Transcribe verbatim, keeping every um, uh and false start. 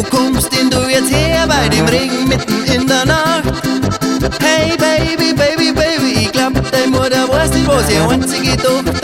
kommst denn du jetzt her bei dem Regen mitten in der Nacht? Hey Baby, Baby, Baby, ich glaub, deine Mutter weiß nicht, was ihre einzige Tochter